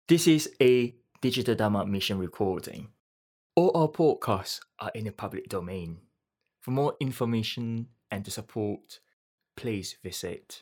This is a Digital Dharma Mission recording. All our podcasts are in the public domain. For more information and to support, please visit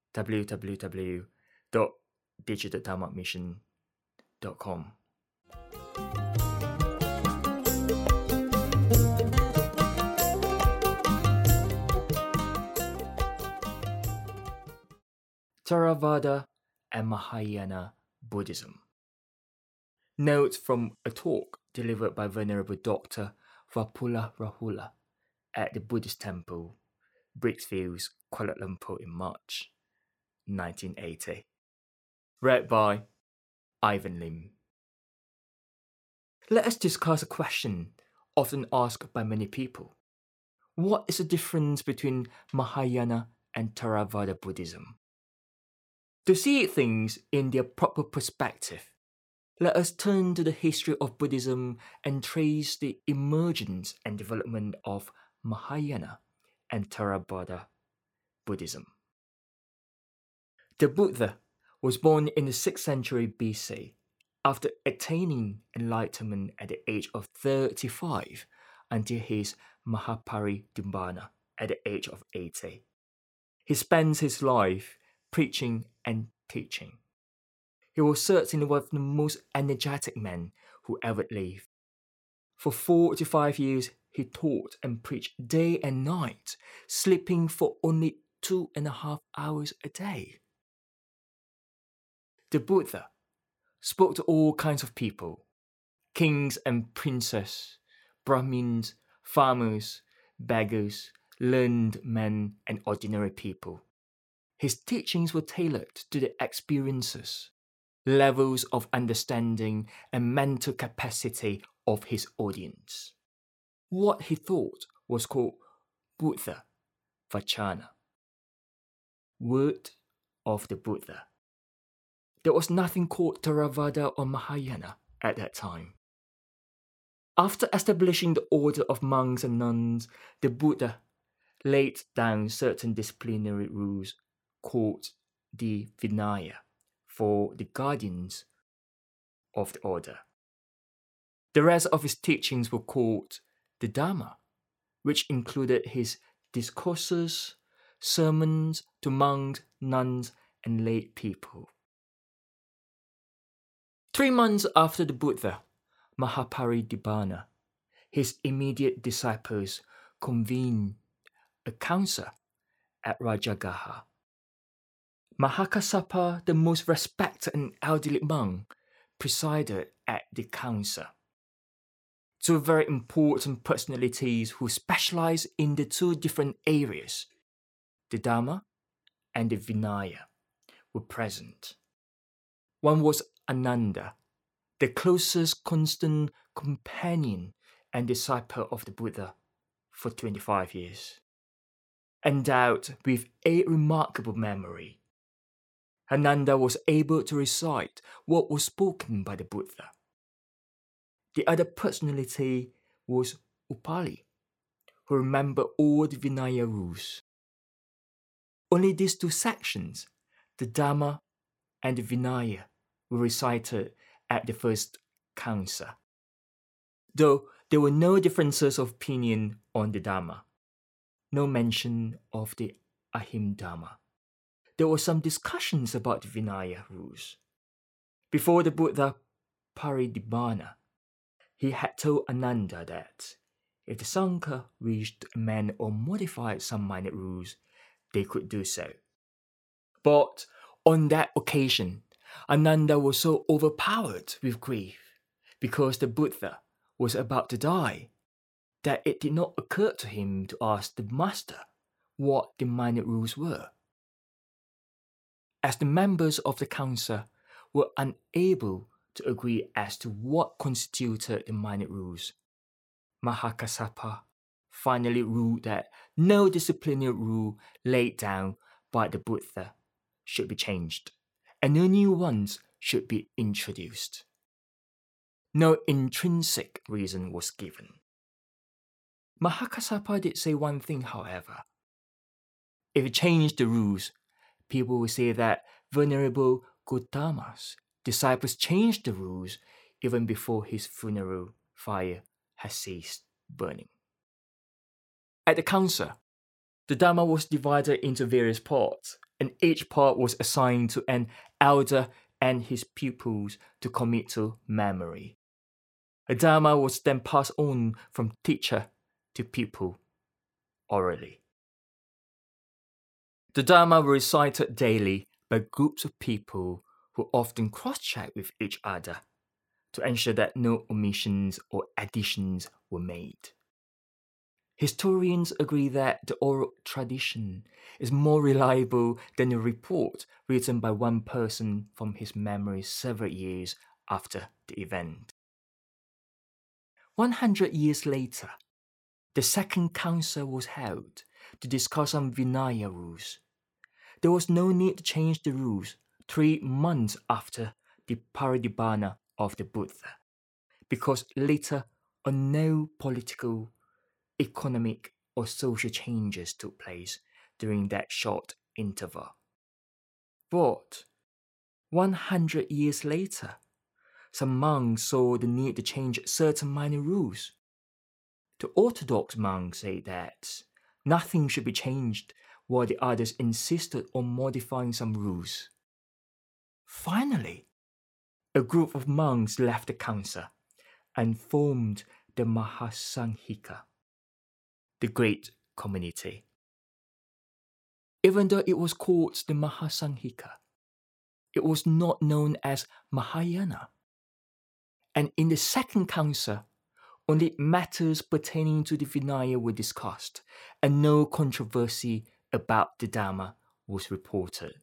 www.digitaldharmamission.com. Theravada and Mahayana Buddhism. Notes from a talk delivered by Venerable Dr. Vapula Rahula at the Buddhist Temple, Brickfields, Kuala Lumpur in March 1980. Read by Ivan Lim. Let us discuss a question often asked by many people. What is the difference between Mahayana and Theravada Buddhism? To see things in their proper perspective, let us turn to the history of Buddhism and trace the emergence and development of Mahayana and Theravada Buddhism. The Buddha was born in the 6th century BC after attaining enlightenment at the age of 35 until his Mahaparinibbana at the age of 80. He spends his life preaching and teaching. He was certainly one of the most energetic men who ever lived. For 45 years, he taught and preached day and night, sleeping for only 2.5 hours a day. The Buddha spoke to all kinds of people, kings and princes, Brahmins, farmers, beggars, learned men, and ordinary people. His teachings were tailored to the experiences, levels of understanding, and mental capacity of his audience. What he thought was called Buddha Vachana, word of the Buddha. There was nothing called Theravada or Mahayana at that time. After establishing the order of monks and nuns, the Buddha laid down certain disciplinary rules called the Vinaya for the guardians of the order. The rest of his teachings were called the Dhamma, which included his discourses, sermons to monks, nuns, and lay people. 3 months after the Buddha Mahaparinibbana, his immediate disciples convened a council at Rajagaha. Mahakassapa, the most respected and elderly monk, presided at the council. 2 very important personalities who specialized in the 2 different areas, the Dhamma and the Vinaya, were present. One was Ananda, the closest constant companion and disciple of the Buddha for 25 years. Endowed with a remarkable memory, Ananda was able to recite what was spoken by the Buddha. The other personality was Upali, who remembered all the Vinaya rules. Only these 2 sections, the Dhamma and the Vinaya, were recited at the first council. Though there were no differences of opinion on the Dhamma, no mention of the Ahimdhamma. There were some discussions about the Vinaya rules. Before the Buddha Parinibbana, he had told Ananda that if the Sangha wished to amend or modify some minor rules, they could do so. But on that occasion, Ananda was so overpowered with grief because the Buddha was about to die that it did not occur to him to ask the master what the minor rules were. As the members of the council were unable to agree as to what constituted the minor rules, Mahakassapa finally ruled that no disciplinary rule laid down by the Buddha should be changed, and no new ones should be introduced. No intrinsic reason was given. Mahakassapa did say one thing, however. If we change the rules, people will say that Venerable Gautamas disciples changed the rules even before his funeral fire had ceased burning. At the council, the Dharma was divided into various parts, and each part was assigned to an elder and his pupils to commit to memory. The Dharma was then passed on from teacher to pupil orally. The Dharma were recited daily by groups of people who often cross-check with each other to ensure that no omissions or additions were made. Historians agree that the oral tradition is more reliable than a report written by one person from his memory several years after the event. 100 years later, the second council was held to discuss on Vinaya rules. There was no need to change the rules 3 months after the Parinibbana of the Buddha, because later on no political, economic, or social changes took place during that short interval. But 100 years later, some monks saw the need to change certain minor rules. The orthodox monks say that nothing should be changed, while the others insisted on modifying some rules. Finally, a group of monks left the council and formed the Mahasanghika, the great community. Even though it was called the Mahasanghika, it was not known as Mahayana. And in the second council, only matters pertaining to the Vinaya were discussed, and no controversy about the Dharma was reported.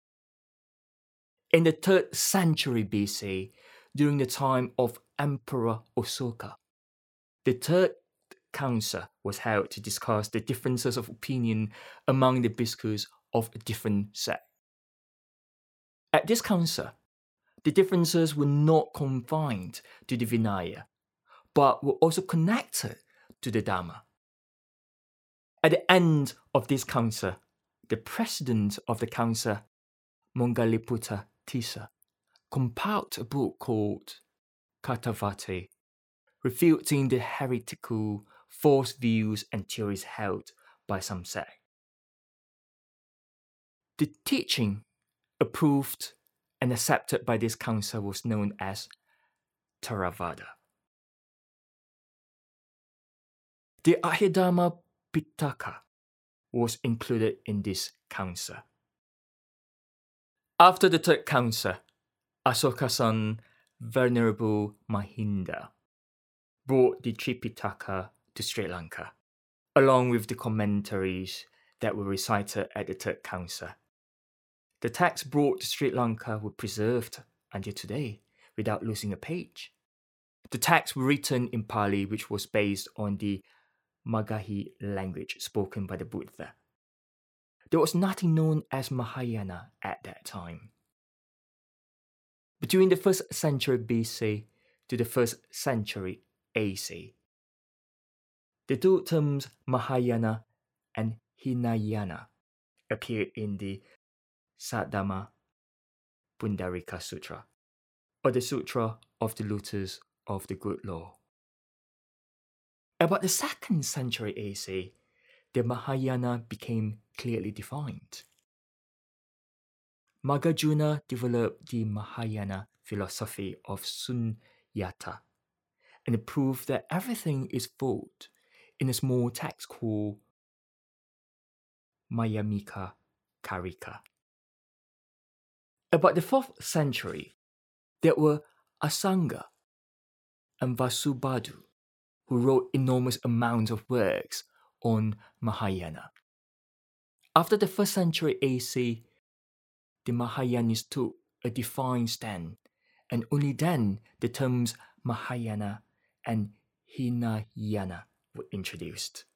In the 3rd century BC, during the time of Emperor Asoka, the Third Council was held to discuss the differences of opinion among the bhikkhus of different sects. At this council, the differences were not confined to the Vinaya, but were also connected to the Dharma. At the end of this council, the president of the council, Mangaliputta Tissa, compiled a book called Kathavati, refuting the heretical, false views and theories held by some sects. The teaching approved and accepted by this council was known as Theravada. The Abhidhamma Pitaka was included in this council. After the Third Council, Asoka's son, Venerable Mahinda, brought the Tripitaka to Sri Lanka, along with the commentaries that were recited at the Third Council. The texts brought to Sri Lanka were preserved until today without losing a page. The texts were written in Pali, which was based on the Magahi language spoken by the Buddha. There was nothing known as Mahayana at that time. Between the 1st century BC to the 1st century AC, the two terms Mahayana and Hinayana appeared in the Saddhamma Pundarika Sutra, or the Sutra of the Lotus of the Good Law. About the 2nd century AC, the Mahayana became clearly defined. Nagarjuna developed the Mahayana philosophy of Sunyata and proved that everything is thought in a small text called Mayamika Karika. About the 4th century, there were Asanga and Vasubandhu who wrote enormous amounts of works on Mahayana. After the 1st century AC, the Mahayanists took a defined stand, and only then the terms Mahayana and Hinayana were introduced.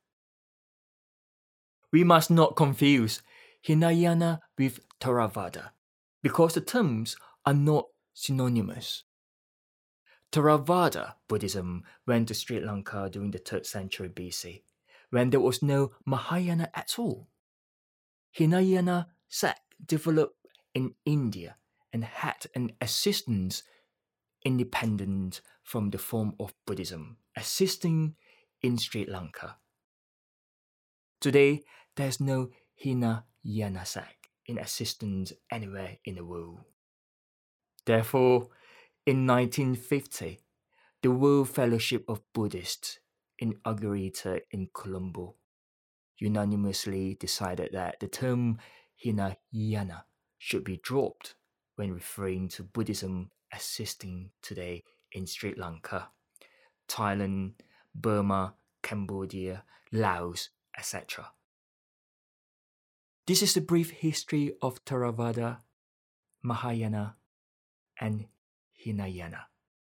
We must not confuse Hinayana with Theravada, because the terms are not synonymous. Theravada Buddhism went to Sri Lanka during the 3rd century BC, when there was no Mahayana at all. Hinayana sect developed in India and had an existence independent from the form of Buddhism existing in Sri Lanka. Today, there is no Hinayana sect in existence anywhere in the world. Therefore, in 1950, the World Fellowship of Buddhists, inaugurated in Colombo, unanimously decided that the term Hinayana should be dropped when referring to Buddhism existing today in Sri Lanka, Thailand, Burma, Cambodia, Laos, etc. This is the brief history of Theravada, Mahayana, and Hinayana.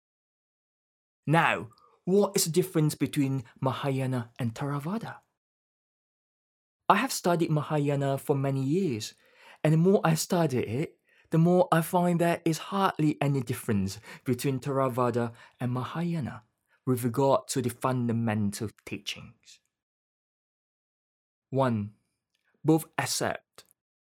Now, what is the difference between Mahayana and Theravada? I have studied Mahayana for many years, and the more I study it, the more I find there is hardly any difference between Theravada and Mahayana with regard to the fundamental teachings. 1. Both accept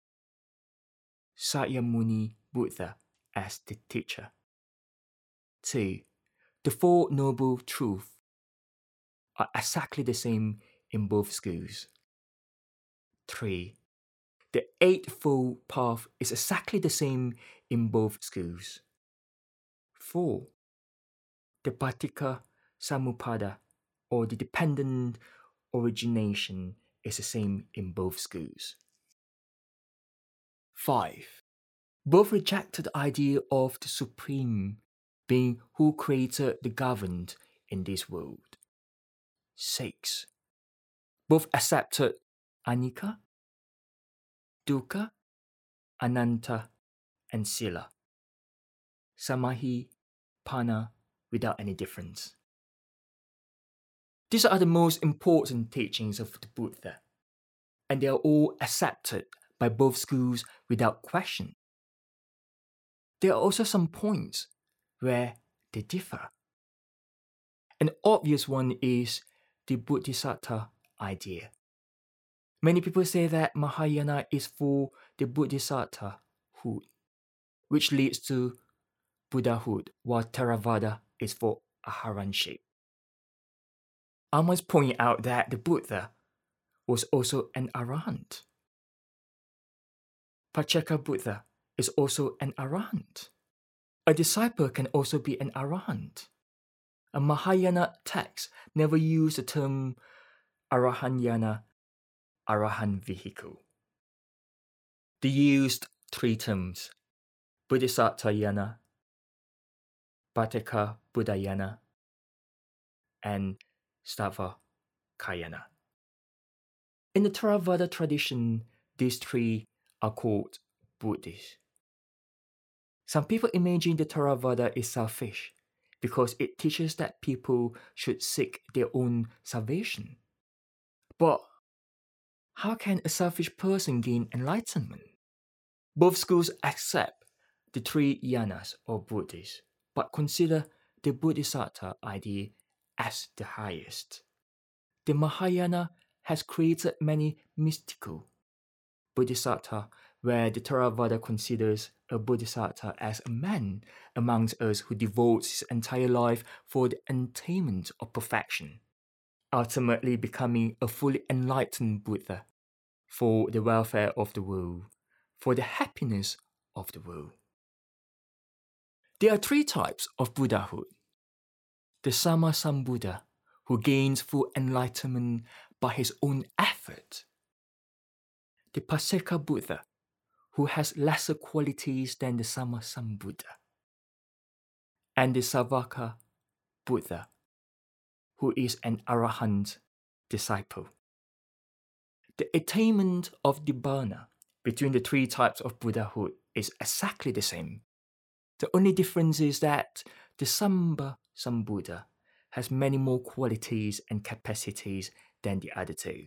Sakyamuni Buddha as the teacher. 2. The Four Noble Truths are exactly the same in both schools. 3. The Eightfold Path is exactly the same in both schools. 4. The Paticca Samuppada, or the dependent origination, is the same in both schools. 5. Both rejected the idea of the Supreme being who created the governed in this world. 6. Both accepted Anicca, Dukkha, Anatta, and Sila, Samahi, Panna, without any difference. These are the most important teachings of the Buddha, and they are all accepted by both schools without question. There are also some points where they differ. An obvious one is the Bodhisattva idea. Many people say that Mahayana is for the Bodhisattvahood, which leads to Buddhahood, while Theravada is for Arahantship. I must point out that the Buddha was also an Arahant. Pacceka Buddha is also an Arahant. A disciple can also be an Arahant. A Mahayana text never used the term Arahanyana, Arahant vehicle. They used three terms: Bodhisattvayana, Pacceka Buddhayana, and Stavakayana. In the Theravada tradition, these three are called Buddhis. Some people imagine the Theravada is selfish because it teaches that people should seek their own salvation. But how can a selfish person gain enlightenment? Both schools accept the three yanas or Buddhis, but consider the Bodhisattva idea as the highest. The Mahayana has created many mystical Bodhisattva, where the Theravada considers a Bodhisattva as a man amongst us who devotes his entire life for the attainment of perfection, ultimately becoming a fully enlightened Buddha for the welfare of the world, for the happiness of the world. There are three types of Buddhahood. The Sammasambuddha, who gains full enlightenment by his own effort. The Pacceka Buddha, who has lesser qualities than the Sammasambuddha. And the Savaka Buddha, who is an Arahant disciple. The attainment of Nibbana between the three types of Buddhahood is exactly the same. The only difference is that the Sammasambuddha has many more qualities and capacities than the other two.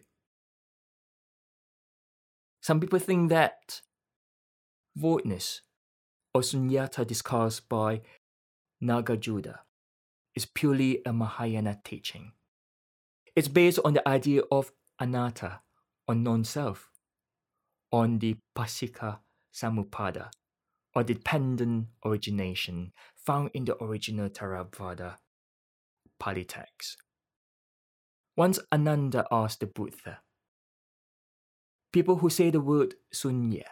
Some people think that voidness or sunyata discussed by Nagarjuna is purely a Mahayana teaching. It's based on the idea of anatta, or non-self, on the Pacceka Samuppada, or dependent origination found in the original Theravada Pali text. Once Ananda asked the Buddha, people who say the word sunya,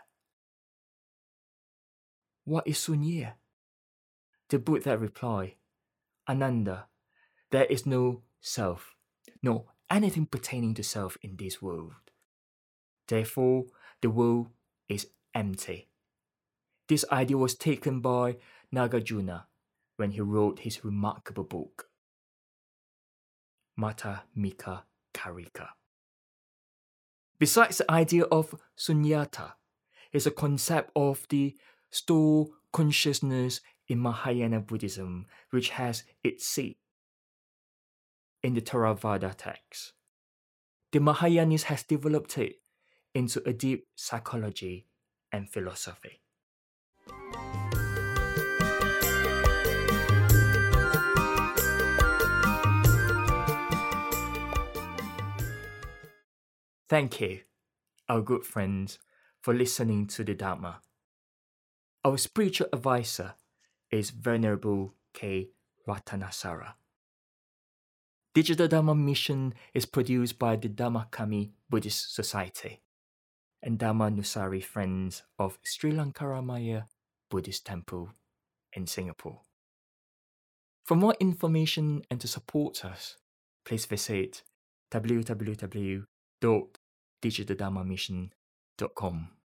what is sunya? The Buddha replied, Ananda, there is no self, no anything pertaining to self in this world. Therefore, the world is empty. This idea was taken by Nagarjuna when he wrote his remarkable book, Madhyamika Karika. Besides the idea of sunyata, is a concept of the store consciousness in Mahayana Buddhism, which has its seat in the Theravada text. The Mahayanis has developed it into a deep psychology and philosophy. Thank you, our good friends, for listening to the Dharma. Our spiritual advisor is Venerable K. Ratanasara. Digital Dharma Mission is produced by the Dhammakami Buddhist Society and Dhammanusari Friends of Sri Lankaramaya Buddhist Temple in Singapore. For more information and to support us, please visit www.digitaldharmamission.com.